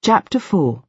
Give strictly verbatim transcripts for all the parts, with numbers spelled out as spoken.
Chapter four.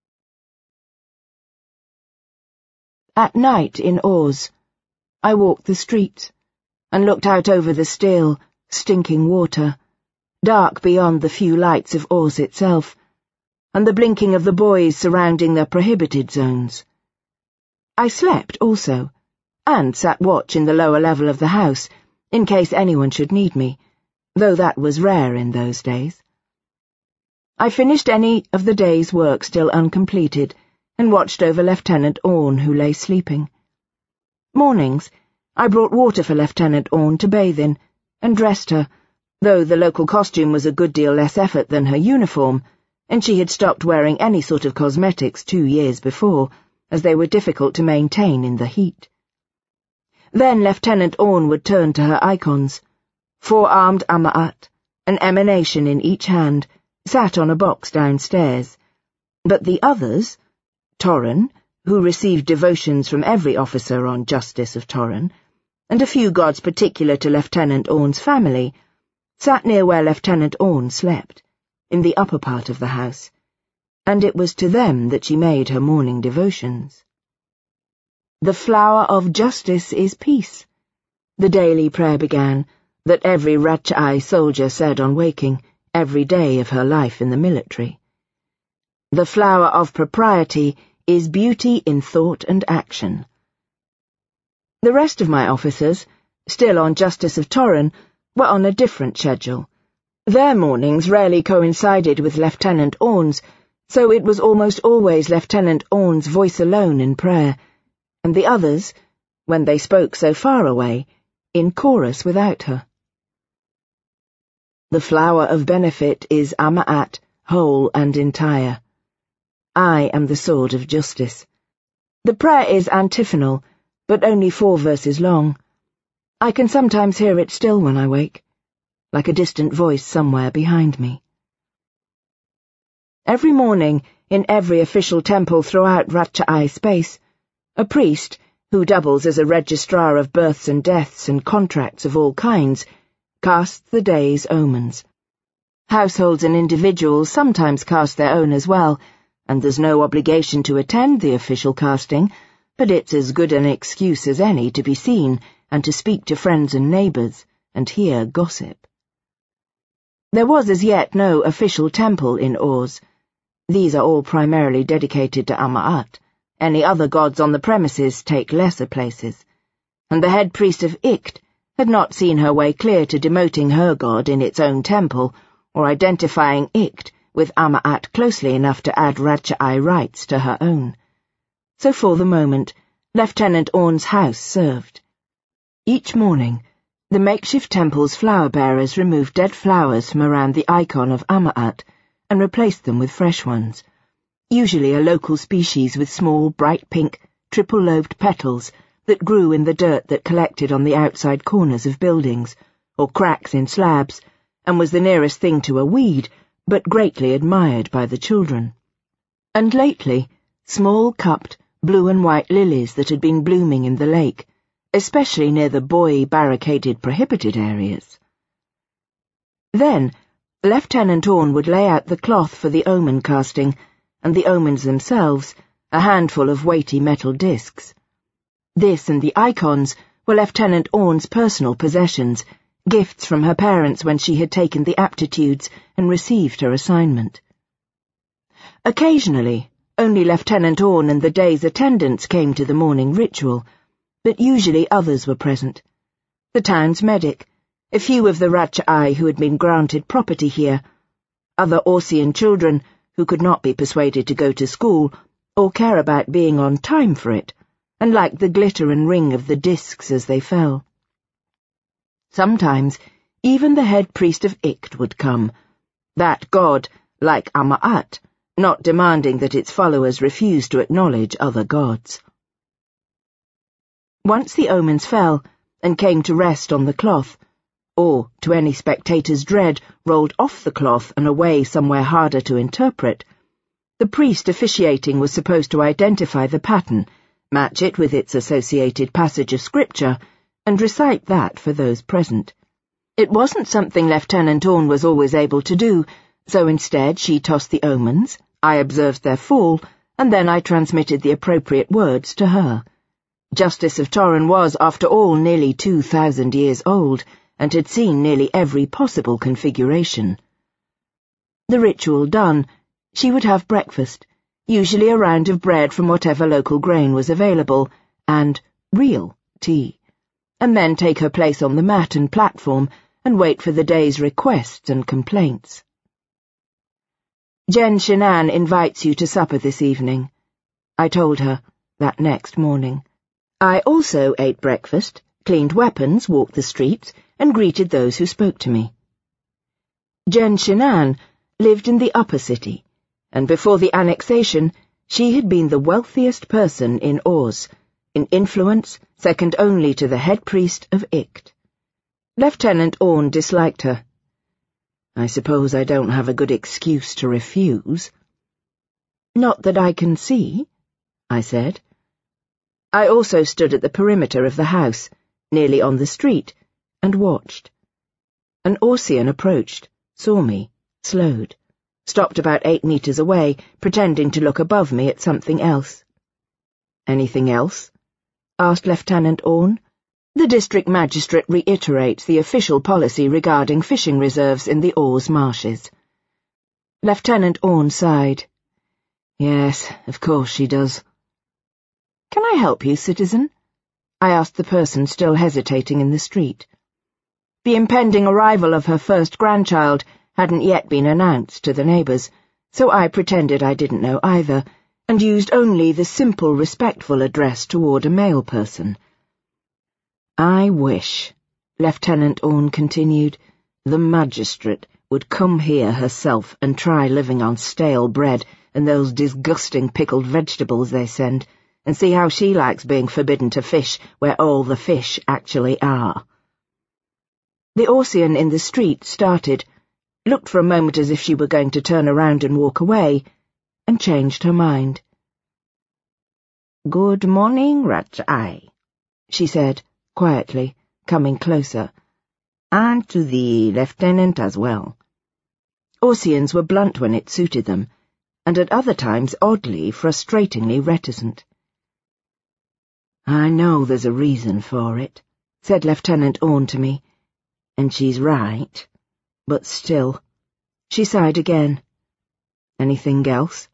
At night in Oz, I walked the streets and looked out over the still, stinking water, dark beyond the few lights of Oz itself, and the blinking of the buoys surrounding the prohibited zones. I slept also, and sat watch in the lower level of the house, in case anyone should need me, though that was rare in those days. I finished any of the day's work still uncompleted, and watched over Lieutenant Orne, who lay sleeping. Mornings, I brought water for Lieutenant Orne to bathe in, and dressed her, though the local costume was a good deal less effort than her uniform, and she had stopped wearing any sort of cosmetics two years before, as they were difficult to maintain in the heat. Then Lieutenant Orne would turn to her icons. Four-armed Amma'at, an emanation in each hand, sat on a box downstairs, but the others, Torren, who received devotions from every officer on Justice of Torren, and a few gods particular to Lieutenant Orne's family, sat near where Lieutenant Orne slept, in the upper part of the house, and it was to them that she made her morning devotions. The flower of justice is peace, the daily prayer began, that every Ratcha'ai soldier said on waking, every day of her life in the military. The flower of propriety is beauty in thought and action. The rest of my officers, still on Justice of Torren, were on a different schedule. Their mornings rarely coincided with Lieutenant Orne's, so it was almost always Lieutenant Orne's voice alone in prayer, and the others, when they spoke so far away, in chorus without her. The flower of benefit is Amma'at, whole and entire. I am the sword of justice. The prayer is antiphonal, but only four verses long. I can sometimes hear it still when I wake, like a distant voice somewhere behind me. Every morning, in every official temple throughout Ratcha'ai space, a priest, who doubles as a registrar of births and deaths and contracts of all kinds, casts the day's omens. Households and individuals sometimes cast their own as well, and there's no obligation to attend the official casting, but it's as good an excuse as any to be seen and to speak to friends and neighbours and hear gossip. There was as yet no official temple in Oz. These are all primarily dedicated to Amma'at. Any other gods on the premises take lesser places, and the head priest of Ikt had not seen her way clear to demoting her god in its own temple, or identifying Ikt with Amma'at closely enough to add Ratcha'ai rights to her own. So for the moment, Lieutenant Orne's house served. Each morning, the makeshift temple's flower-bearers removed dead flowers from around the icon of Amma'at and replaced them with fresh ones, usually a local species with small, bright pink, triple-lobed petals that grew in the dirt that collected on the outside corners of buildings, or cracks in slabs, and was the nearest thing to a weed, but greatly admired by the children. And lately, small cupped, blue and white lilies that had been blooming in the lake, especially near the buoy-barricaded prohibited areas. Then, Lieutenant Orne would lay out the cloth for the omen casting, and the omens themselves, a handful of weighty metal discs. This and the icons were Lieutenant Orne's personal possessions, gifts from her parents when she had taken the aptitudes and received her assignment. Occasionally, only Lieutenant Orne and the day's attendants came to the morning ritual, but usually others were present. The town's medic, a few of the Ratcha'ai who had been granted property here, other Orsian children who could not be persuaded to go to school or care about being on time for it, and liked the glitter and ring of the discs as they fell. Sometimes even the head priest of Ikt would come, that god, like Amma'at, not demanding that its followers refuse to acknowledge other gods. Once the omens fell and came to rest on the cloth, or, to any spectator's dread, rolled off the cloth and away somewhere harder to interpret, the priest officiating was supposed to identify the pattern, match it with its associated passage of scripture, and recite that for those present. It wasn't something Lieutenant Orne was always able to do, so instead she tossed the omens, I observed their fall, and then I transmitted the appropriate words to her. Justice of Torren was, after all, nearly two thousand years old, and had seen nearly every possible configuration. The ritual done, she would have breakfast, usually a round of bread from whatever local grain was available, and real tea, and then take her place on the mat and platform and wait for the day's requests and complaints. Jen Shanann invites you to supper this evening, I told her, that next morning. I also ate breakfast, cleaned weapons, walked the streets, and greeted those who spoke to me. Jen Shanann lived in the upper city, and before the annexation, she had been the wealthiest person in Oz, in influence second only to the head priest of Ikt. Lieutenant Orne disliked her. I suppose I don't have a good excuse to refuse. Not that I can see, I said. I also stood at the perimeter of the house, nearly on the street, and watched. An Orsian approached, saw me, slowed, stopped about eight meters away, pretending to look above me at something else. Anything else? Asked Lieutenant Orne. The district magistrate reiterates the official policy regarding fishing reserves in the Oz marshes. Lieutenant Orne sighed. Yes, of course she does. Can I help you, citizen? I asked the person still hesitating in the street. The impending arrival of her first grandchild hadn't yet been announced to the neighbours, so I pretended I didn't know either, and used only the simple, respectful address toward a male person. I wish, Lieutenant Orne continued, the magistrate would come here herself and try living on stale bread and those disgusting pickled vegetables they send, and see how she likes being forbidden to fish where all the fish actually are. The Orsian in the street started, looked for a moment as if she were going to turn around and walk away, and changed her mind. Good morning, Rach'ai, she said, quietly, coming closer, and to the lieutenant as well. Orsians were blunt when it suited them, and at other times oddly, frustratingly reticent. I know there's a reason for it, said Lieutenant Orne to me, and she's right, but still. She sighed again. Anything else?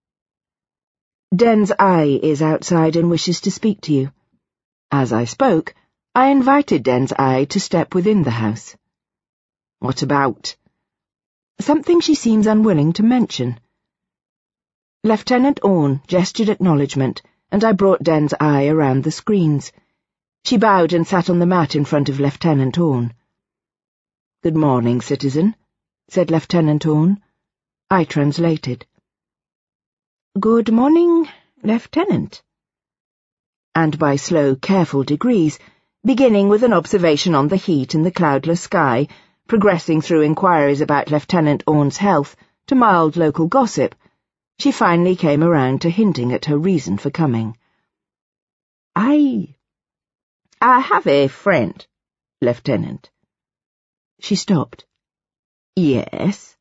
Den's eye is outside and wishes to speak to you. As I spoke, I invited Den's eye to step within the house. What about? Something she seems unwilling to mention. Lieutenant Orne gestured acknowledgement, and I brought Den's eye around the screens. She bowed and sat on the mat in front of Lieutenant Orne. Good morning, citizen, said Lieutenant Orne. I translated. Good morning, Lieutenant. And by slow, careful degrees, beginning with an observation on the heat in the cloudless sky, progressing through inquiries about Lieutenant Orne's health to mild local gossip, she finally came around to hinting at her reason for coming. I... I have a friend, Lieutenant. She stopped. Yes?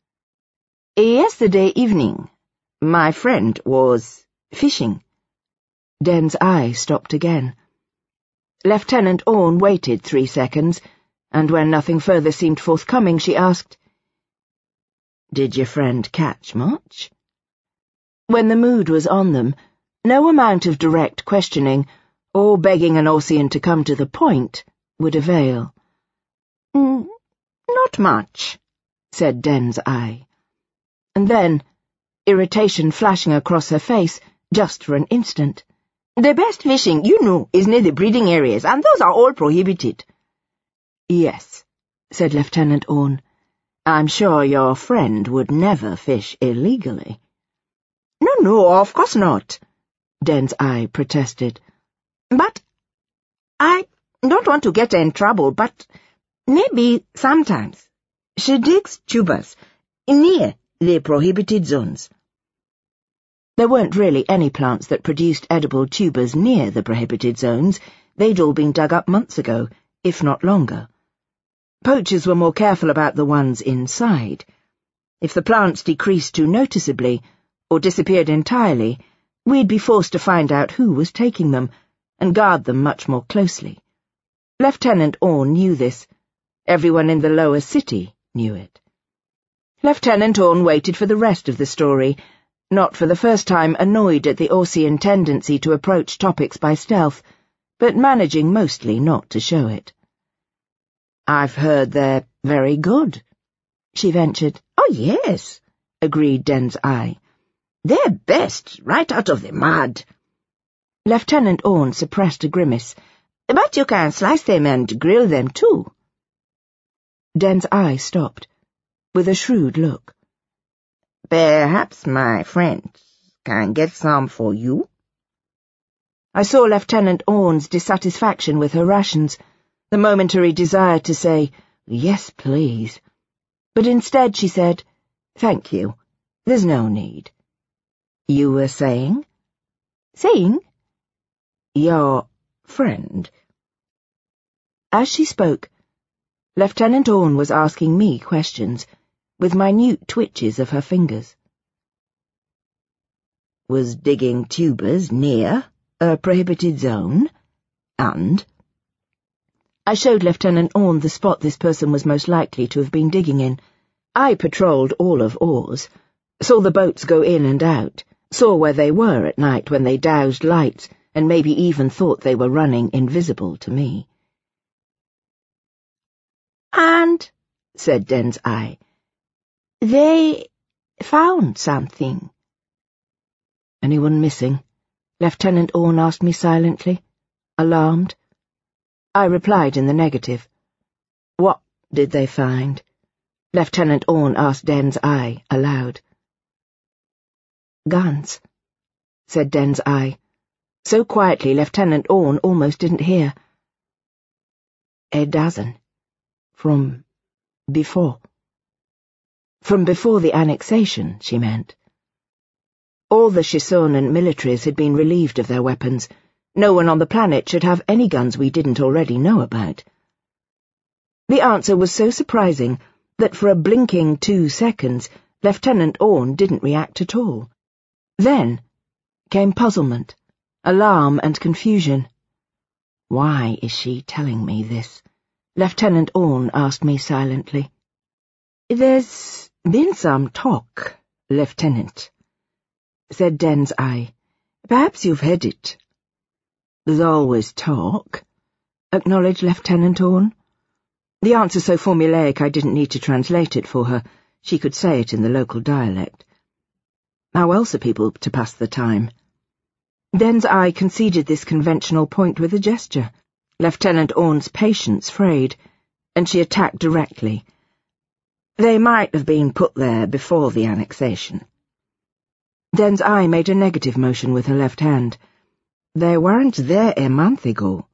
Yesterday evening, my friend was fishing. Den's eye stopped again. Lieutenant Orne waited three seconds, and when nothing further seemed forthcoming, she asked, Did your friend catch much? When the mood was on them, no amount of direct questioning, or begging an Orsian to come to the point, would avail. Mm, not much, said Den's eye. And then, irritation flashing across her face, just for an instant. The best fishing, you know, is near the breeding areas, and those are all prohibited. Yes, said Lieutenant Orne. I'm sure your friend would never fish illegally. No, no, of course not, Den's eye protested. But I don't want to get her in trouble, but maybe sometimes she digs tubers near the prohibited zones. There weren't really any plants that produced edible tubers near the prohibited zones. They'd all been dug up months ago, if not longer. Poachers were more careful about the ones inside. If the plants decreased too noticeably, or disappeared entirely, we'd be forced to find out who was taking them, and guard them much more closely. Lieutenant Orne knew this. Everyone in the lower city knew it. Lieutenant Orne waited for the rest of the story, not for the first time annoyed at the Orsian tendency to approach topics by stealth, but managing mostly not to show it. "I've heard they're very good," she ventured. "Oh, yes," agreed Den's Eye. "They're best, right out of the mud." Lieutenant Orne suppressed a grimace. "But you can slice them and grill them, too." Den's Eye stopped, with a shrewd look. "Perhaps my friends can get some for you?" I saw Lieutenant Orne's dissatisfaction with her rations, the momentary desire to say, "Yes, please." But instead she said, "Thank you. There's no need." "You were saying?" "Saying?" "Your friend." As she spoke, Lieutenant Orne was asking me questions, with minute twitches of her fingers. "Was digging tubers near a prohibited zone? And?" I showed Lieutenant Orne the spot this person was most likely to have been digging in. I patrolled all of Oars, saw the boats go in and out, saw where they were at night when they doused lights, and maybe even thought they were running invisible to me. "And," said Den's Eye, "they found something." "Anyone missing?" Lieutenant Orne asked me silently, alarmed. I replied in the negative. "What did they find?" Lieutenant Orne asked Den's Eye aloud. "Guns," said Den's Eye, so quietly Lieutenant Orne almost didn't hear. "A dozen. From before." From before the annexation, she meant. All the Shisonan militaries had been relieved of their weapons. No one on the planet should have any guns we didn't already know about. The answer was so surprising that for a blinking two seconds, Lieutenant Orne didn't react at all. Then came puzzlement, alarm and confusion. "Why is she telling me this?" Lieutenant Orne asked me silently. "There's been some talk, Lieutenant," said Den's Eye. "Perhaps you've heard it." "There's always talk," acknowledged Lieutenant Orne. The answer so formulaic I didn't need to translate it for her. She could say it in the local dialect. How else are people to pass the time? Den's Eye conceded this conventional point with a gesture. Lieutenant Orne's patience frayed, and she attacked directly. "They might have been put there before the annexation." Den's Eye made a negative motion with her left hand. "They weren't there a month ago."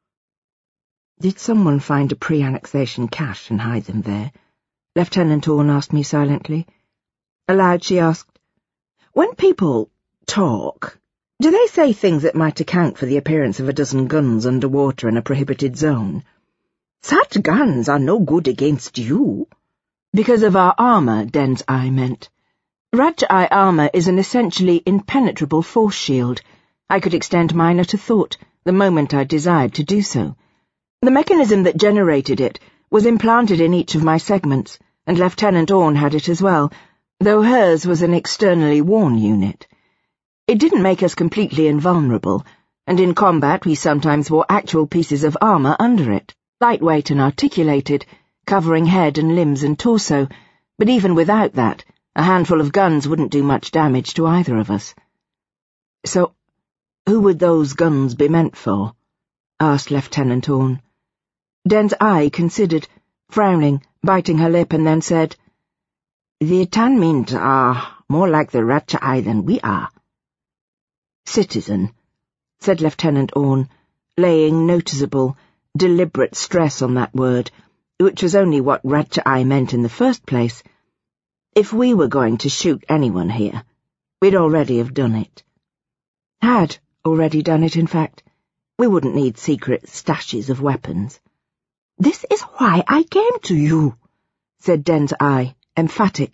"Did someone find a pre-annexation cache and hide them there?" Lieutenant Orne asked me silently. Aloud she asked, "When people talk, do they say things that might account for the appearance of a dozen guns underwater in a prohibited zone?" "Such guns are no good against you." "Because of our armor," Den's Eye meant. Ratcha-Eye armor is an essentially impenetrable force shield. I could extend mine at a thought, the moment I desired to do so. The mechanism that generated it was implanted in each of my segments, and Lieutenant Orne had it as well, though hers was an externally worn unit. It didn't make us completely invulnerable, and in combat we sometimes wore actual pieces of armor under it, lightweight and articulated, covering head and limbs and torso, but even without that, a handful of guns wouldn't do much damage to either of us. "So, who would those guns be meant for?" asked Lieutenant Orne. Den's Eye considered, frowning, biting her lip, and then said, "The Tanmint are more like the Ratcha-Eye than we are." "Citizen," said Lieutenant Orne, laying noticeable, deliberate stress on that word, which was only what Ratcha-Eye meant in the first place. "If we were going to shoot anyone here, we'd already have done it. Had already done it, in fact. We wouldn't need secret stashes of weapons." "This is why I came to you," said Den's Eye, emphatic,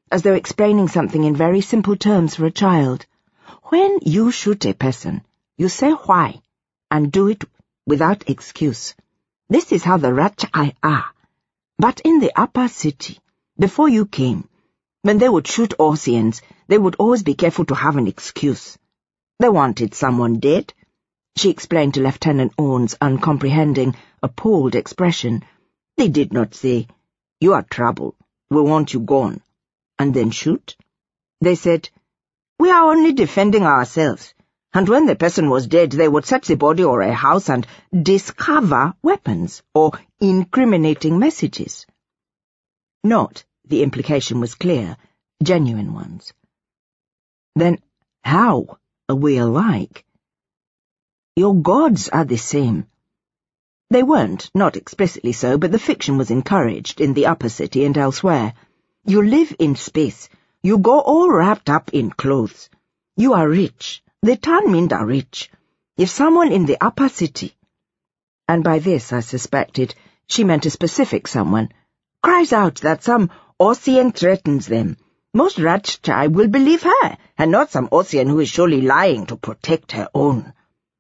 as though explaining something in very simple terms for a child. When you shoot a person, you say why, and do it without excuse. This is how the Ratchai are. But in the upper city, before you came, when they would shoot Oseans, they would always be careful to have an excuse. They wanted someone dead, she explained to Lieutenant Orne's uncomprehending, appalled expression. They did not say, "You are trouble, we want you gone," and then shoot. They said, "We are only defending ourselves," and when the person was dead, they would search the body or a house and discover weapons or incriminating messages. Not, the implication was clear, genuine ones. Then how are we alike? Your gods are the same. They weren't, not explicitly so, but the fiction was encouraged in the upper city and elsewhere. You live in space. You go all wrapped up in clothes. You are rich. The Tanmind are rich. If someone in the upper city, and by this I suspected she meant a specific someone, cries out that some Osean threatens them, most Ratchai will believe her, and not some Osean who is surely lying to protect her own.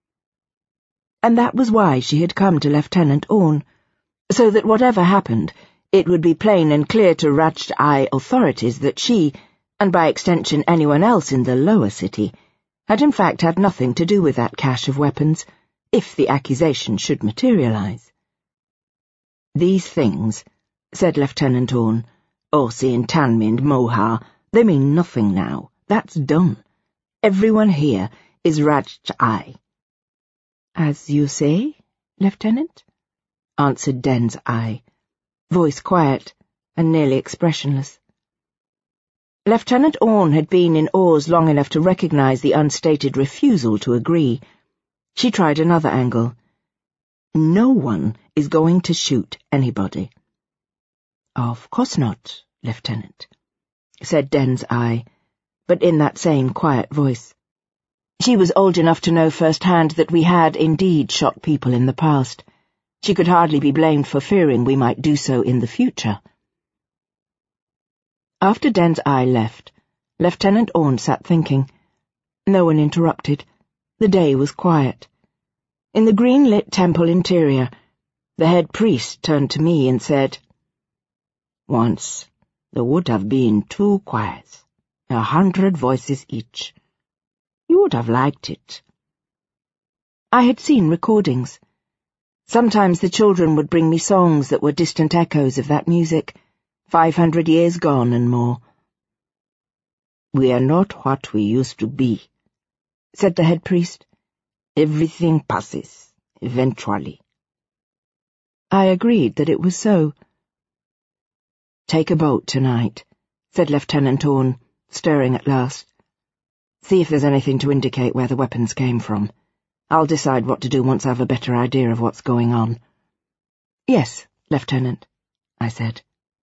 And that was why she had come to Lieutenant Orne, so that whatever happened, it would be plain and clear to Ratchai authorities that she, and by extension anyone else in the lower city, had in fact had nothing to do with that cache of weapons, if the accusation should materialize. "These things," said Lieutenant Orne, "Osean, Tanmind, Mohar, they mean nothing now. That's done. Everyone here is Ratchai." "As you say, Lieutenant," answered Den's eye, voice quiet and nearly expressionless. Lieutenant Orne had been in Oz long enough to recognize the unstated refusal to agree. She tried another angle. "No one is going to shoot anybody." "Of course not, Lieutenant," said Den's eye, but in that same quiet voice. She was old enough to know firsthand that we had indeed shot people in the past. She could hardly be blamed for fearing we might do so in the future. After Den's eye left, Lieutenant Orne sat thinking. No one interrupted. The day was quiet. In the green-lit temple interior, the head priest turned to me and said, "Once there would have been two choirs, a hundred voices each. You would have liked it." I had seen recordings. Sometimes the children would bring me songs that were distant echoes of that music, five hundred years gone and more. "We are not what we used to be," said the head priest. "Everything passes, eventually." I agreed that it was so. "Take a boat tonight," said Lieutenant Orne, stirring at last. "See if there's anything to indicate where the weapons came from. I'll decide what to do once I've a better idea of what's going on." "Yes, Lieutenant," I said.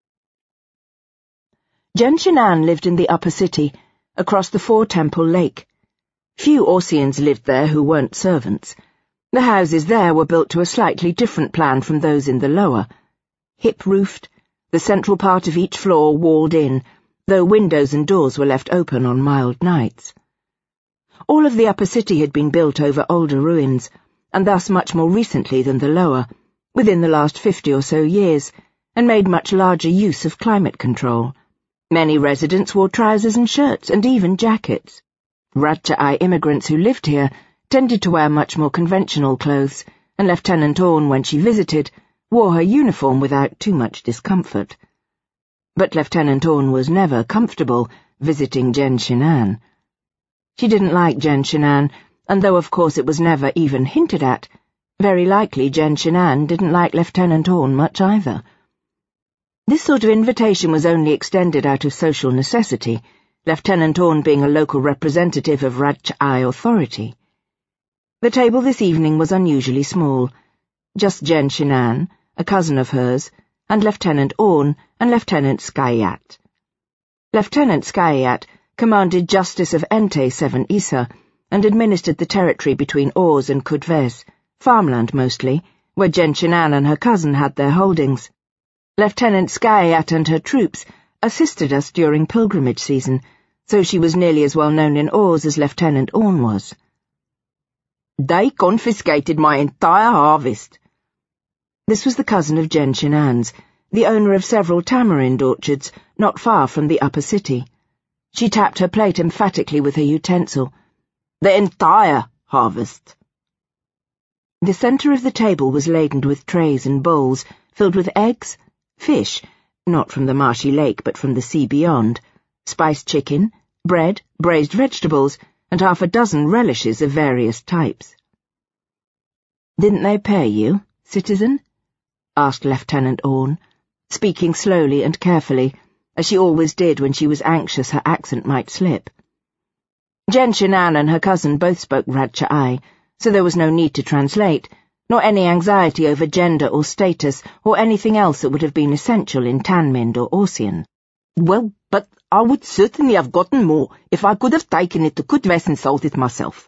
Genshinan lived in the upper city, across the Four-Temple Lake. Few Oseans lived there who weren't servants. The houses there were built to a slightly different plan from those in the lower. Hip-roofed, the central part of each floor walled in, though windows and doors were left open on mild nights. All of the upper city had been built over older ruins, and thus much more recently than the lower, within the last fifty or so years, and made much larger use of climate control. Many residents wore trousers and shirts, and even jackets. Ratchai immigrants who lived here tended to wear much more conventional clothes, and Lieutenant Orne, when she visited, wore her uniform without too much discomfort. But Lieutenant Orne was never comfortable visiting Genshinan. She didn't like Genshinan, and though of course it was never even hinted at, very likely Genshinan didn't like Lieutenant Orne much either. This sort of invitation was only extended out of social necessity, Lieutenant Orne being a local representative of Ratchai authority. The table this evening was unusually small. Just Genshinan, a cousin of hers, and Lieutenant Orne and Lieutenant Skyat. Lieutenant Skyat commanded Justice of Entei Seven Issa and administered the territory between Oz and Kudves, farmland mostly, where Genshinan and her cousin had their holdings. Lieutenant Skyat and her troops assisted us during pilgrimage season, so she was nearly as well known in Oz as Lieutenant Orne was. They confiscated my entire harvest. This was the cousin of Jen Shinan's, the owner of several tamarind orchards not far from the upper city. She tapped her plate emphatically with her utensil. The entire harvest. The centre of the table was laden with trays and bowls filled with eggs, fish, not from the marshy lake but from the sea beyond, spiced chicken, bread, braised vegetables, and half a dozen relishes of various types. "Didn't they pay you, citizen?" asked Lieutenant Orne, speaking slowly and carefully, as she always did when she was anxious her accent might slip. Jen Shinan and her cousin both spoke Radcha'ai, so there was no need to translate, nor any anxiety over gender or status or anything else that would have been essential in Tanmind or Orsian. Well, but I would certainly have gotten more if I could have taken it to Kutves and sold it myself.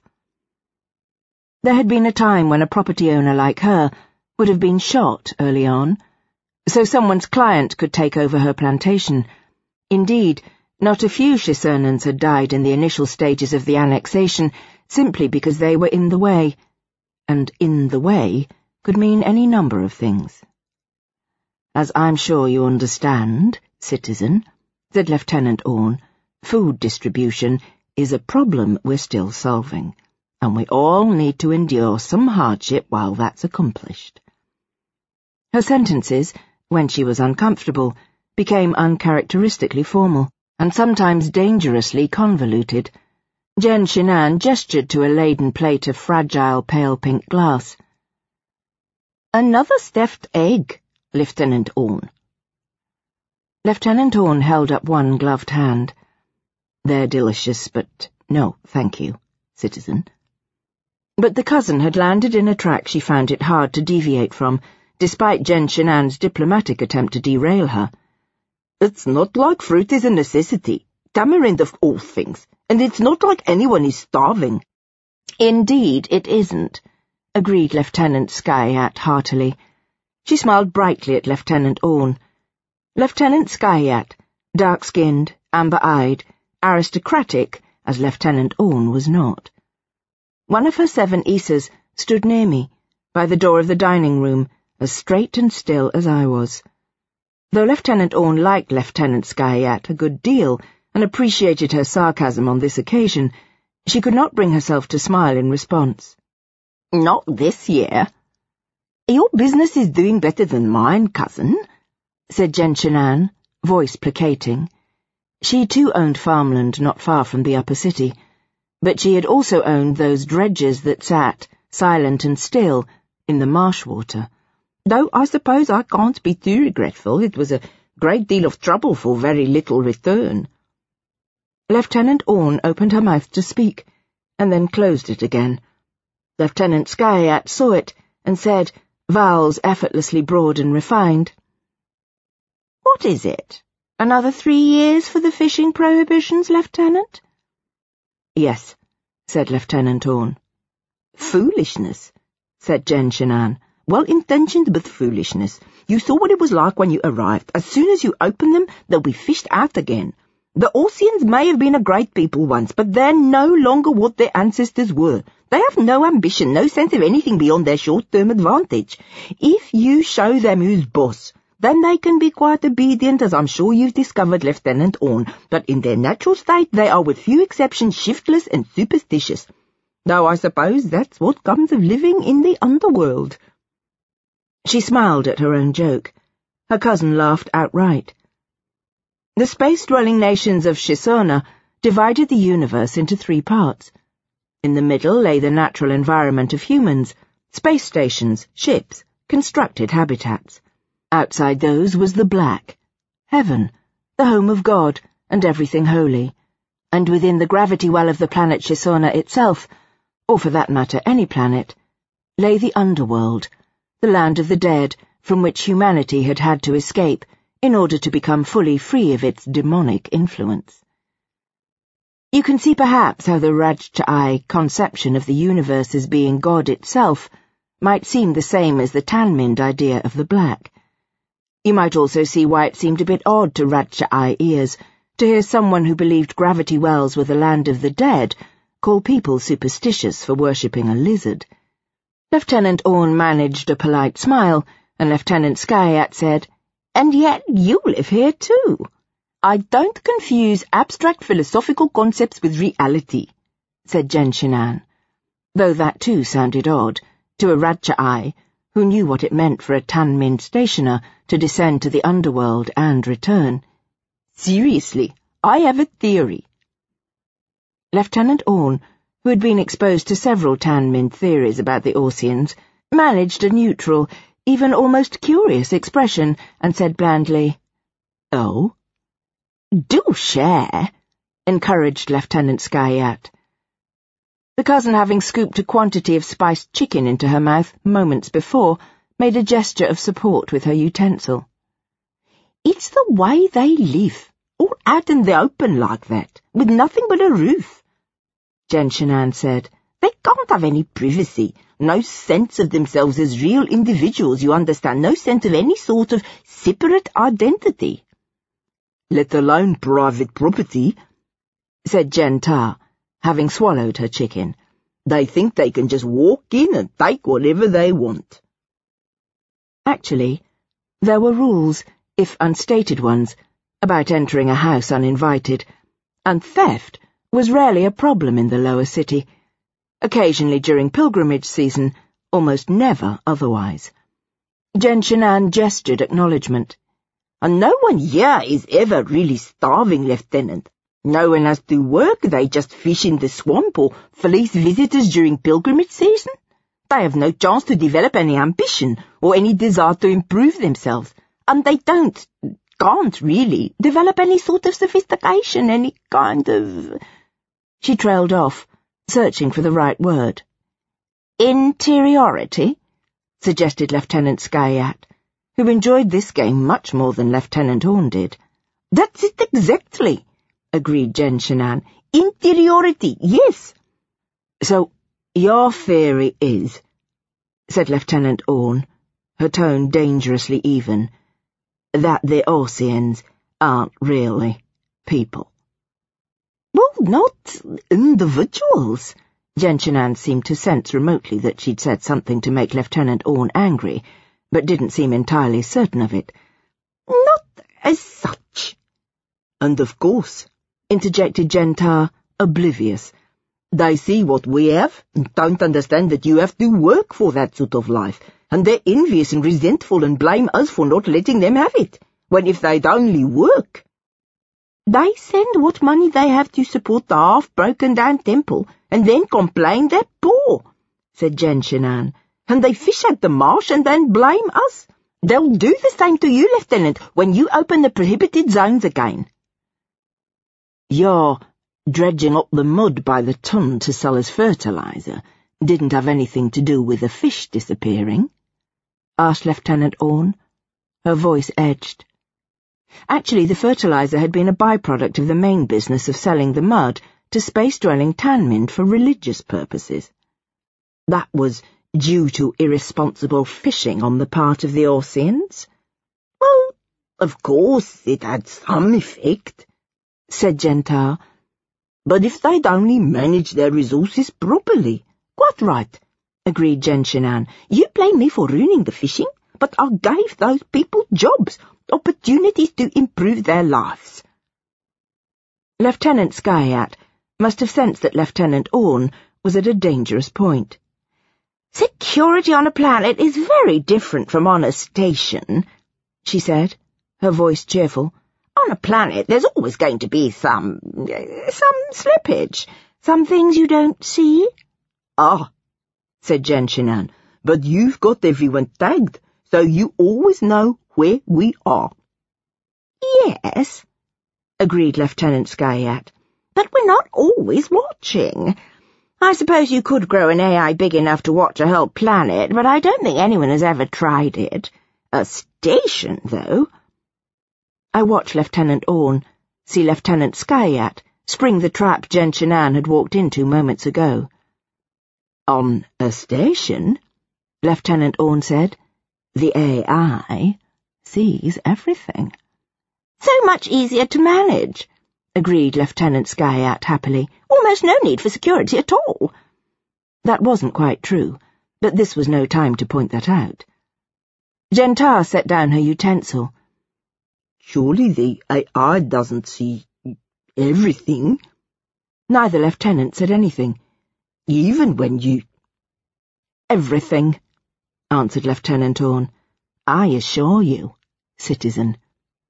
There had been a time when a property owner like her would have been shot early on, so someone's client could take over her plantation. Indeed, not a few Shisonans had died in the initial stages of the annexation simply because they were in the way, and in the way could mean any number of things. "As I'm sure you understand, citizen," said Lieutenant Orne, "food distribution is a problem we're still solving, and we all need to endure some hardship while that's accomplished." Her sentences, when she was uncomfortable, became uncharacteristically formal, and sometimes dangerously convoluted. Jen Shinan gestured to a laden plate of fragile pale pink glass. "Another stuffed egg, Lieutenant Orne." Lieutenant Orne held up one gloved hand. "They're delicious, but no, thank you, citizen." But the cousin had landed in a track she found it hard to deviate from, despite Jen Shinan's diplomatic attempt to derail her. "It's not like fruit is a necessity, tamarind of all things, and it's not like anyone is starving." "Indeed it isn't," agreed Lieutenant Skyat heartily. She smiled brightly at Lieutenant Orne. Lieutenant Skyat, dark-skinned, amber-eyed, aristocratic, as Lieutenant Orne was not. One of her seven Isas stood near me, by the door of the dining room, as straight and still as I was. Though Lieutenant Orne liked Lieutenant Skyat a good deal and appreciated her sarcasm on this occasion, she could not bring herself to smile in response. "Not this year. Your business is doing better than mine, cousin," said Jen Shinan, voice placating. She too owned farmland not far from the upper city, but she had also owned those dredges that sat, silent and still, in the marsh water. "Though I suppose I can't be too regretful. It was a great deal of trouble for very little return." Lieutenant Orne opened her mouth to speak, and then closed it again. Lieutenant Skyat saw it, and said, vowels effortlessly broad and refined, "What is it? Another three years for the fishing prohibitions, Lieutenant?" "Yes," said Lieutenant Orne. "Foolishness," said Jen Shinan. "Well-intentioned, but foolishness. You saw what it was like when you arrived. As soon as you open them, they'll be fished out again. The Orsians may have been a great people once, but they're no longer what their ancestors were. They have no ambition, no sense of anything beyond their short-term advantage. If you show them who's boss, then they can be quite obedient, as I'm sure you've discovered, Lieutenant Orne, but in their natural state they are with few exceptions shiftless and superstitious. Though I suppose that's what comes of living in the underworld." She smiled at her own joke. Her cousin laughed outright. The space-dwelling nations of Shisona divided the universe into three parts. In the middle lay the natural environment of humans, space stations, ships, constructed habitats. Outside those was the black, heaven, the home of God, and everything holy. And within the gravity well of the planet Shisona itself, or for that matter any planet, lay the underworld, the land of the dead, from which humanity had had to escape in order to become fully free of its demonic influence. You can see perhaps how the Radcha'ai conception of the universe as being God itself might seem the same as the Tanmind idea of the black. You might also see why it seemed a bit odd to Ratcha-Ai ears to hear someone who believed Gravity Wells were the land of the dead call people superstitious for worshipping a lizard. Lieutenant Orne managed a polite smile, and Lieutenant Skyat said, "And yet you live here too. I don't confuse abstract philosophical concepts with reality," said Genshinan, though that too sounded odd to a Ratcha-Ai who knew what it meant for a Tanmin stationer to descend to the underworld and return. "Seriously, I have a theory." Lieutenant Orne, who had been exposed to several Tanmin theories about the Orsians, managed a neutral, even almost curious expression and said blandly, "Oh?" "Do share," encouraged Lieutenant Skyat. The cousin, having scooped a quantity of spiced chicken into her mouth moments before, made a gesture of support with her utensil. "It's the way they live, all out in the open like that, with nothing but a roof," Genshinan said. "They can't have any privacy, no sense of themselves as real individuals, you understand, no sense of any sort of separate identity." "Let alone private property," said Genta, having swallowed her chicken. "They think they can just walk in and take whatever they want." Actually, there were rules, if unstated ones, about entering a house uninvited, and theft was rarely a problem in the lower city, occasionally during pilgrimage season, almost never otherwise. Genshinan gestured acknowledgement. "And no one here is ever really starving, Lieutenant. No one has to work, they just fish in the swamp or fleece visitors during pilgrimage season. They have no chance to develop any ambition or any desire to improve themselves, and they don't, can't really, develop any sort of sophistication, any kind of—" She trailed off, searching for the right word. "Interiority?" suggested Lieutenant Skyat, who enjoyed this game much more than Lieutenant Orne did. "That's it exactly," agreed Genshinan. "Interiority, yes." "So, your theory is," said Lieutenant Orne, her tone dangerously even, "that the Orsians aren't really people." "Well, not individuals." Genshinan seemed to sense remotely that she'd said something to make Lieutenant Orne angry, but didn't seem entirely certain of it. "Not as such." "And of course," interjected Genta, oblivious, "they see what we have and don't understand that you have to work for that sort of life, and they're envious and resentful and blame us for not letting them have it, when if they'd only work." "They send what money they have to support the half-broken-down temple, and then complain they're poor," said Genshinan. "And they fish out the marsh and then blame us. They'll do the same to you, Lieutenant, when you open the prohibited zones again." "Your dredging up the mud by the ton to sell as fertilizer didn't have anything to do with the fish disappearing?" asked Lieutenant Orne. Her voice edged. Actually, the fertilizer had been a byproduct of the main business of selling the mud to space-dwelling Tanmin for religious purposes. That was due to irresponsible fishing on the part of the Orsians? "Well, of course it had some effect," said Genta. "But if they'd only managed their resources properly—" "Quite right," agreed Genshinan. "You blame me for ruining the fishing, but I gave those people jobs, opportunities to improve their lives." Lieutenant Skyat must have sensed that Lieutenant Orne was at a dangerous point. "Security on a planet is very different from on a station," she said, her voice cheerful. "On a planet, there's always going to be some... some slippage, some things you don't see." "Ah," said Genshinan, "but you've got everyone tagged, so you always know where we are." "Yes," agreed Lieutenant Skyat, "but we're not always watching. I suppose you could grow an A I big enough to watch a whole planet, but I don't think anyone has ever tried it. A station, though." I watched Lieutenant Orne see Lieutenant Skyat spring the trap Genshinan had walked into moments ago. "On a station?" Lieutenant Orne said. "The A I sees everything. So much easier to manage, agreed Lieutenant Skyat happily. Almost no need for security at all. That wasn't quite true, but this was no time to point that out. Jentar set down her utensil. Surely the A I doesn't see everything. Neither lieutenant said anything. Even when you... Everything, answered Lieutenant Orne. I assure you, citizen.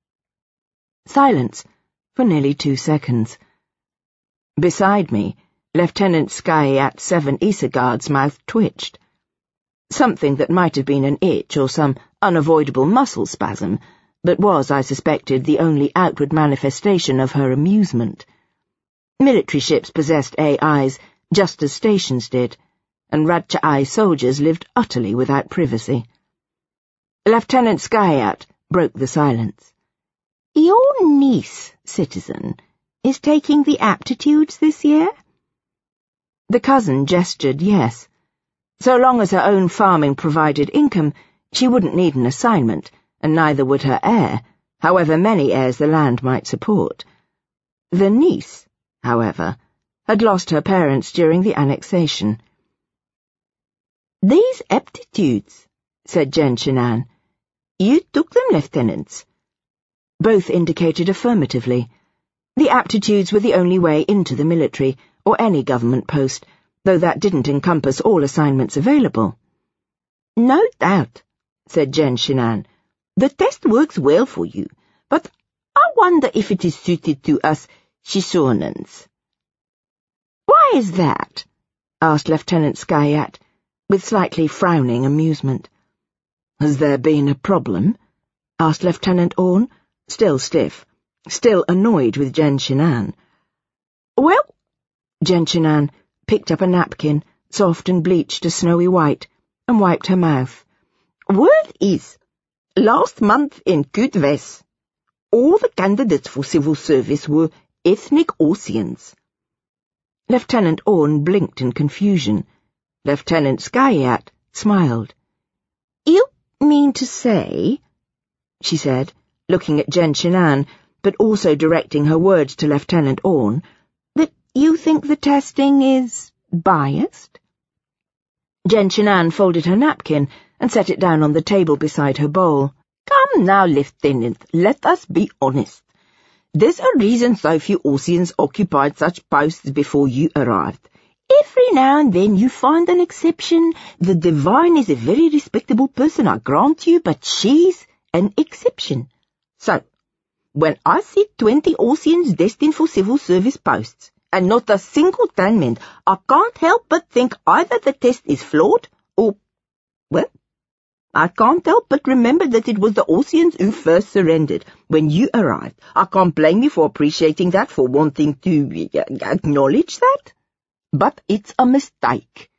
Silence for nearly two seconds. Beside me, Lieutenant Skyat Seven Isagard's mouth twitched. Something that might have been an itch or some unavoidable muscle spasm, but was, I suspected, the only outward manifestation of her amusement. Military ships possessed A Is just as stations did, and Radchai soldiers lived utterly without privacy. Lieutenant Skyat broke the silence. Your niece, citizen, is taking the aptitudes this year? The cousin gestured yes. So long as her own farming provided income, she wouldn't need an assignment, and neither would her heir, however many heirs the land might support. The niece, however, had lost her parents during the annexation. These aptitudes, said Genshinan. You took them, lieutenants. Both indicated affirmatively. The aptitudes were the only way into the military, or any government post, though that didn't encompass all assignments available. No doubt, said Genshinan. The test works well for you, but I wonder if it is suited to us Shishonans. Why is that? Asked Lieutenant Skyat, with slightly frowning amusement. Has there been a problem? Asked Lieutenant Orne, still stiff, still annoyed with Genshinan. Well, Genshinan picked up a napkin, soft and bleached to snowy white, and wiped her mouth. Word is, last month in Kudves, all the candidates for civil service were ethnic Oseans. Lieutenant Orne blinked in confusion. Lieutenant Skyat smiled. You mean to say, she said, looking at Genshinan, but also directing her words to Lieutenant Orne, that you think the testing is biased? Genshinan folded her napkin and set it down on the table beside her bowl. Come now, Lieutenant, let us be honest. There's a reason so few Oseans occupied such posts before you arrived. Every now and then you find an exception. The Divine is a very respectable person, I grant you, but she's an exception. So, when I see twenty Oseans destined for civil service posts, and not a single Tanment, I can't help but think either the test is flawed, or, well, I can't help but remember that it was the Oseans who first surrendered when you arrived. I can't blame you for appreciating that, for wanting to uh, acknowledge that. But it's a mistake.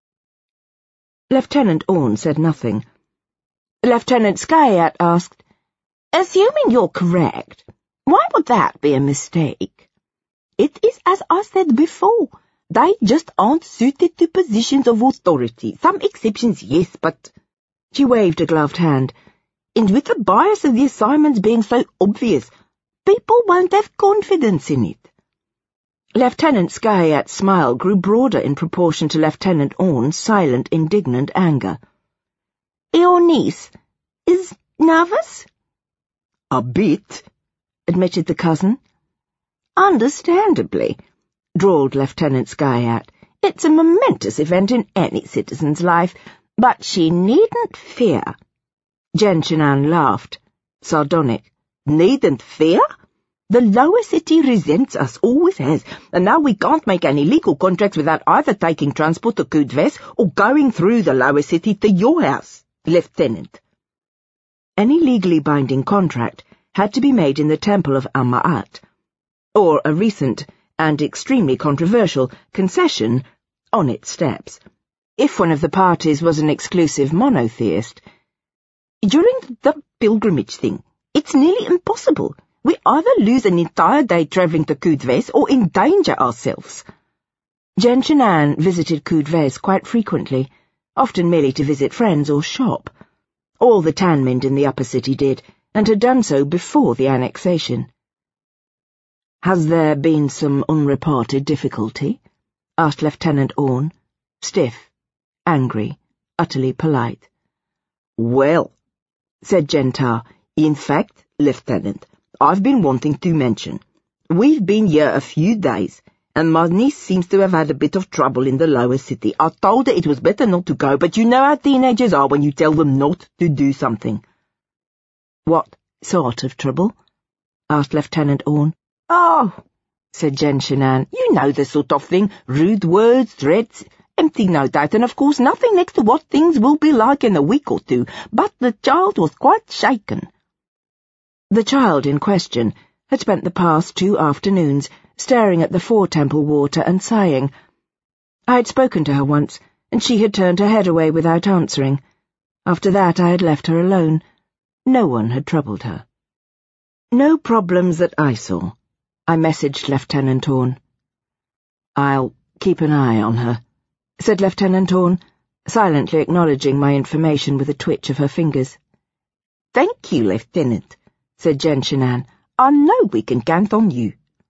Lieutenant Orne said nothing. Lieutenant Skyat asked, Assuming you're correct, why would that be a mistake? It is as I said before, they just aren't suited to positions of authority. Some exceptions, yes, but... She waved a gloved hand. And with the bias of the assignments being so obvious, people won't have confidence in it. Lieutenant Skyat's smile grew broader in proportion to Lieutenant Orne's silent, indignant anger. Your niece is nervous? A bit, admitted the cousin. Understandably, drawled Lieutenant Skyat. It's a momentous event in any citizen's life, but she needn't fear. Genshinan laughed, sardonic. Needn't fear? The lower city resents us, always has, and now we can't make any legal contracts without either taking transport to Kudves or going through the lower city to your house, Lieutenant. Any legally binding contract had to be made in the temple of Amma'at, or a recent and extremely controversial concession on its steps, if one of the parties was an exclusive monotheist. During the pilgrimage thing, it's nearly impossible. We either lose an entire day travelling to Kudves or endanger ourselves. Genshinan visited Kudves quite frequently, often merely to visit friends or shop. All the Tanmynd in the upper city did, and had done so before the annexation. "Has there been some unreported difficulty?" asked Lieutenant Orne, stiff, angry, utterly polite. "Well," said Gentar, "in fact, Lieutenant, I've been wanting to mention. We've been here a few days, and my niece seems to have had a bit of trouble in the lower city. I told her it was better not to go, but you know how teenagers are when you tell them not to do something." "What sort of trouble?" asked Lieutenant Orne. "Oh," said Genshinan, "you know the sort of thing. Rude words, threats, empty no doubt, and of course nothing next to what things will be like in a week or two. But the child was quite shaken." The child in question had spent the past two afternoons staring at the four-temple water and sighing. I had spoken to her once, and she had turned her head away without answering. After that I had left her alone. No one had troubled her. "No problems that I saw," I messaged Lieutenant Orne. "I'll keep an eye on her," said Lieutenant Orne, silently acknowledging my information with a twitch of her fingers. "Thank you, Lieutenant," said Genshinan. "I know we can count on you."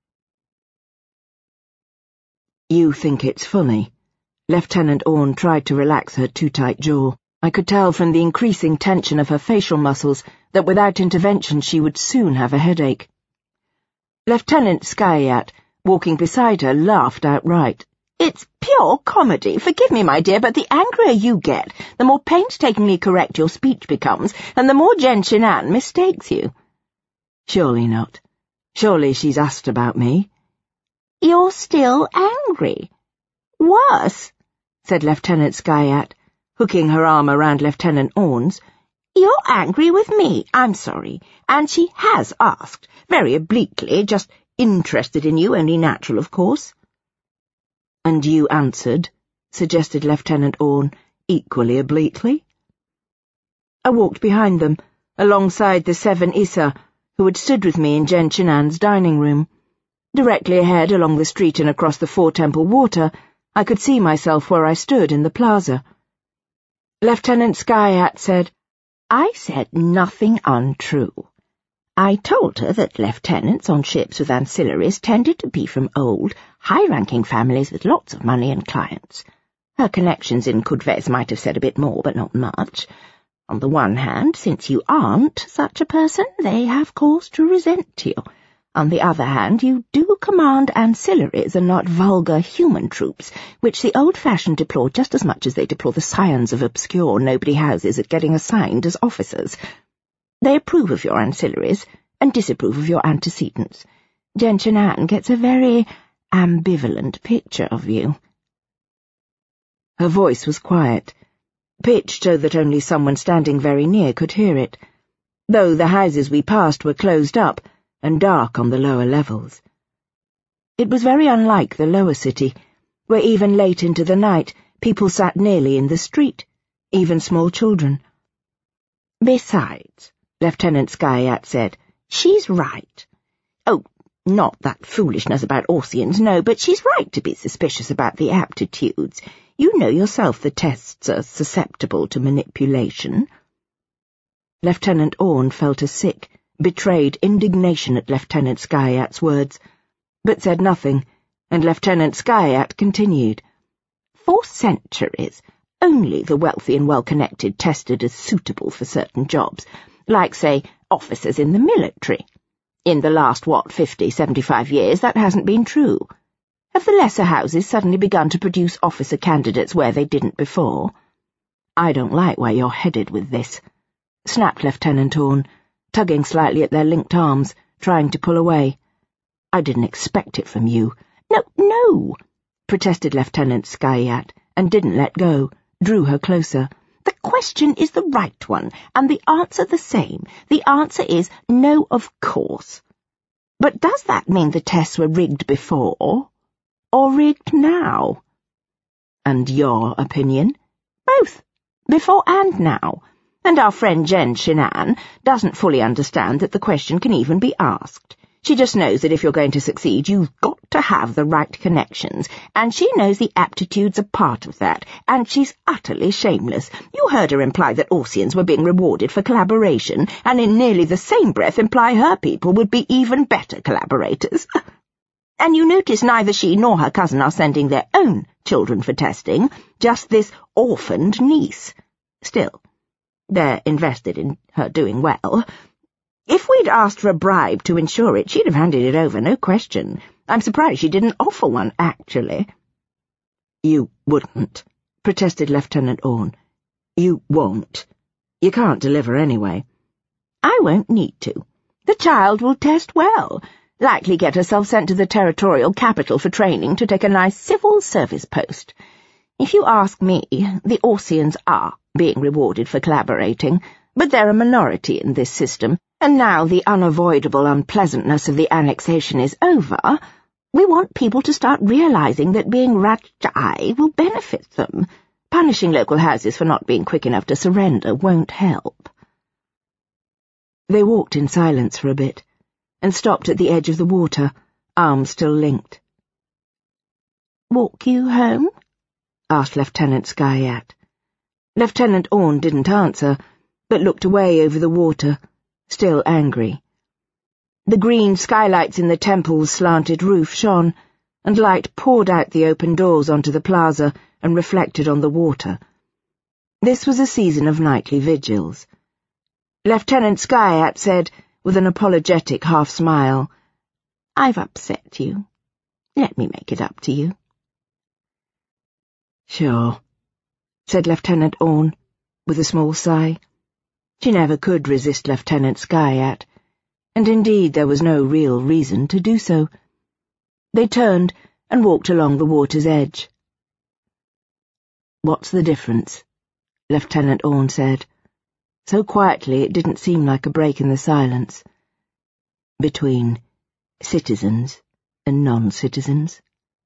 "You think it's funny?" Lieutenant Orne tried to relax her too-tight jaw. I could tell from the increasing tension of her facial muscles that without intervention she would soon have a headache. Lieutenant Skyat, walking beside her, laughed outright. "It's pure comedy. Forgive me, my dear, but the angrier you get, the more painstakingly correct your speech becomes, and the more Genshinan mistakes you." "Surely not. Surely she's asked about me." "You're still angry." "Worse," said Lieutenant Skyat, hooking her arm around Lieutenant Orne's. "You're angry with me, I'm sorry, and she has asked, very obliquely, just interested in you, only natural, of course." "And you answered," suggested Lieutenant Orne, equally obliquely. I walked behind them, alongside the Seven Issa, who had stood with me in Genshinan's dining room. Directly ahead, along the street and across the four-temple water, I could see myself where I stood in the plaza. Lieutenant Skyat said, "I said nothing untrue. I told her that lieutenants on ships with ancillaries tended to be from old, high-ranking families with lots of money and clients. Her connections in Kudvez might have said a bit more, but not much. On the one hand, since you aren't such a person, they have cause to resent you. On the other hand, you do command ancillaries and not vulgar human troops, which the old-fashioned deplore just as much as they deplore the scions of obscure nobody houses at getting assigned as officers. They approve of your ancillaries and disapprove of your antecedents. Genshinan gets a very ambivalent picture of you." Her voice was quiet, pitched so that only someone standing very near could hear it, though the houses we passed were closed up and dark on the lower levels. It was very unlike the lower city, where even late into the night people sat nearly in the street, even small children. "Besides," Lieutenant Skyat said, "she's right. Oh, not that foolishness about Orsians, no, but she's right to be suspicious about the aptitudes. You know yourself the tests are susceptible to manipulation." Lieutenant Orne felt a sick, betrayed indignation at Lieutenant Skyat's words, but said nothing, and Lieutenant Skyat continued. "For centuries, only the wealthy and well-connected tested as suitable for certain jobs, like, say, officers in the military. In the last, what, fifty, seventy-five years, that hasn't been true. Have the lesser houses suddenly begun to produce officer candidates where they didn't before?" "I don't like where you're headed with this," snapped Lieutenant Orne, tugging slightly at their linked arms, trying to pull away. "I didn't expect it from you." "No, no," protested Lieutenant Skyat, and didn't let go, drew her closer. "The question is the right one, and the answer the same. The answer is no, of course. But does that mean the tests were rigged before, or rigged now?" "And your opinion?" "Both, before and now. And our friend Genshinan doesn't fully understand that the question can even be asked. She just knows that if you're going to succeed, you've got to have the right connections, and she knows the aptitude's a part of that, and she's utterly shameless. You heard her imply that Orsians were being rewarded for collaboration, and in nearly the same breath imply her people would be even better collaborators. And you notice neither she nor her cousin are sending their own children for testing, just this orphaned niece. Still, they're invested in her doing well. If we'd asked for a bribe to ensure it, she'd have handed it over, no question. I'm surprised she didn't offer one, actually. You wouldn't, protested Lieutenant Orne. You won't. You can't deliver anyway. I won't need to. The child will test well. Likely get herself sent to the territorial capital for training to take a nice civil service post. If you ask me, the Orsians are being rewarded for collaborating, but they're a minority in this system, and now the unavoidable unpleasantness of the annexation is over, we want people to start realizing that being Rajai will benefit them. Punishing local houses for not being quick enough to surrender won't help. They walked in silence for a bit, and stopped at the edge of the water, arms still linked. "Walk you home?" asked Lieutenant Skyat. Lieutenant Orne didn't answer, but looked away over the water, still angry. The green skylights in the temple's slanted roof shone, and light poured out the open doors onto the plaza and reflected on the water. This was a season of nightly vigils. Lieutenant Skyat said, with an apologetic half-smile, "I've upset you. Let me make it up to you." "Sure," said Lieutenant Orne, with a small sigh. She never could resist Lieutenant Skyat, and indeed there was no real reason to do so. They turned and walked along the water's edge. "What's the difference?" Lieutenant Orne said, so quietly it didn't seem like a break in the silence. "Between citizens and non-citizens?"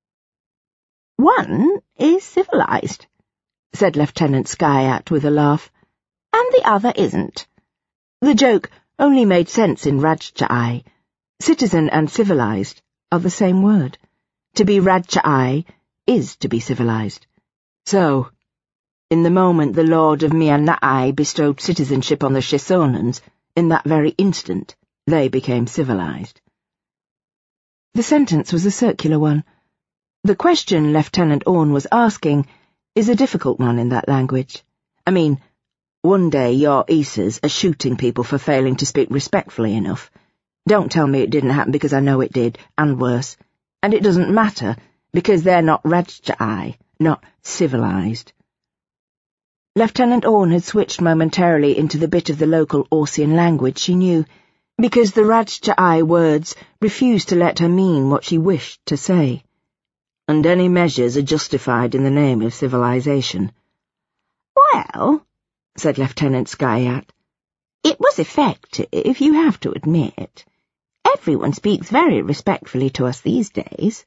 "One is civilized," said Lieutenant Skyat with a laugh, "and the other isn't." The joke only made sense in Rajai. Citizen and civilized are the same word. To be Rajai is to be civilized. So, in the moment the Lord of Mianai bestowed citizenship on the Shisonans, in that very instant they became civilized. The sentence was a circular one. The question Lieutenant Orne was asking is a difficult one in that language. I mean, one day your Isas are shooting people for failing to speak respectfully enough. Don't tell me it didn't happen, because I know it did, and worse. And it doesn't matter, because they're not Rajai, not civilized. Lieutenant Orne had switched momentarily into the bit of the local Orsian language she knew, because the Rajai words refused to let her mean what she wished to say. And any measures are justified in the name of civilization. "Well," said Lieutenant Skyat, "it was effective, you have to admit. Everyone speaks very respectfully to us these days."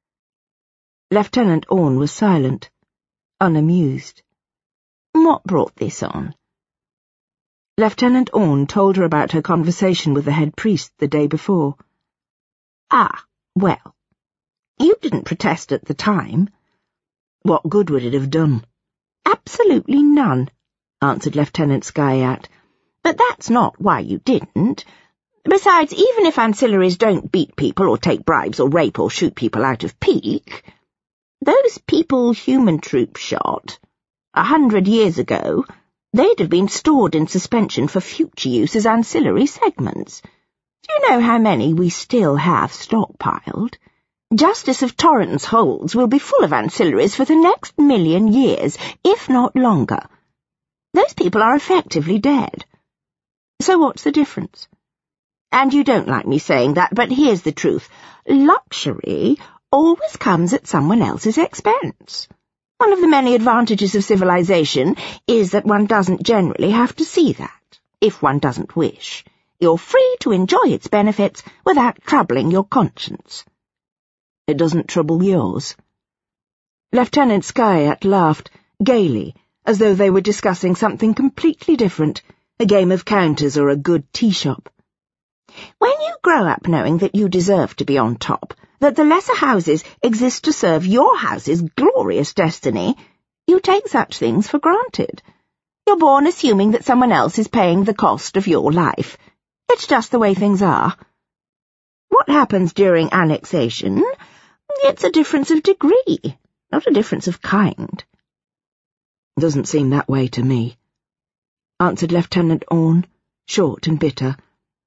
Lieutenant Orne was silent, unamused. "What brought this on?" Lieutenant Orne told her about her conversation with the head priest the day before. "Ah, well, you didn't protest at the time." "What good would it have done?" "Absolutely none," answered Lieutenant Skyat. "But that's not why you didn't. Besides, even if ancillaries don't beat people or take bribes or rape or shoot people out of pique, those people human troops shot, a hundred years ago, they'd have been stored in suspension for future use as ancillary segments. Do you know how many we still have stockpiled? Justice of Torrens holds will be full of ancillaries for the next million years, if not longer. Those people are effectively dead. So what's the difference? And you don't like me saying that, but here's the truth. Luxury always comes at someone else's expense. One of the many advantages of civilization is that one doesn't generally have to see that, if one doesn't wish. You're free to enjoy its benefits without troubling your conscience." "It doesn't trouble yours?" Lieutenant Skyat laughed, gaily, as though they were discussing something completely different, a game of counters or a good tea shop. When you grow up knowing that you deserve to be on top, that the lesser houses exist to serve your house's glorious destiny, you take such things for granted. You're born assuming that someone else is paying the cost of your life. It's just the way things are. What happens during annexation? It's a difference of degree, not a difference of kind. Doesn't seem that way to me, answered Lieutenant Orne, short and bitter.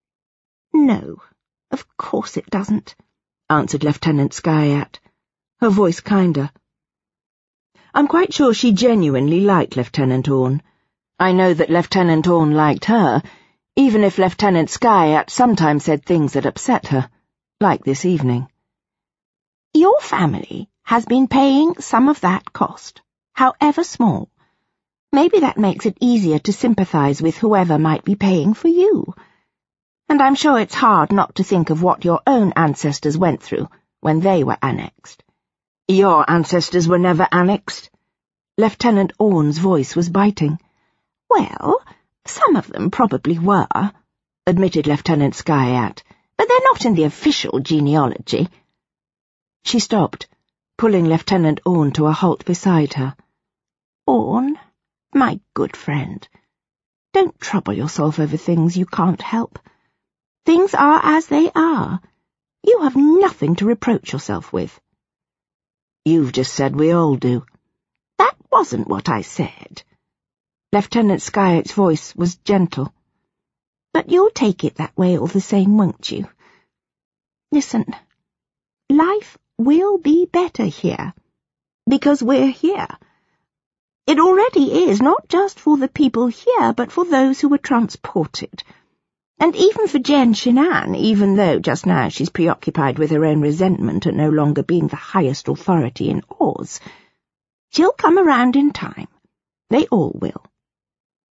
No, of course it doesn't, answered Lieutenant Skyat, her voice kinder. I'm quite sure she genuinely liked Lieutenant Orne. I know that Lieutenant Orne liked her, even if Lieutenant Skyat sometimes said things that upset her, like this evening. Your family has been paying some of that cost, however small. Maybe that makes it easier to sympathize with whoever might be paying for you. And I'm sure it's hard not to think of what your own ancestors went through when they were annexed. Your ancestors were never annexed. Lieutenant Orne's voice was biting. Well, some of them probably were, admitted Lieutenant Skyat, but they're not in the official genealogy. She stopped, pulling Lieutenant Orne to a halt beside her. Orne, my good friend, don't trouble yourself over things you can't help. Things are as they are. You have nothing to reproach yourself with. You've just said we all do. That wasn't what I said. Lieutenant Skyat's voice was gentle. But you'll take it that way all the same, won't you? Listen, life will be better here, because we're here. It already is, not just for the people here, but for those who were transported. And even for Jen Shin'an, even though just now she's preoccupied with her own resentment at no longer being the highest authority in Oz. She'll come around in time. They all will.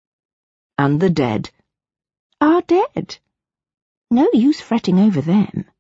And the dead? Are dead. No use fretting over them.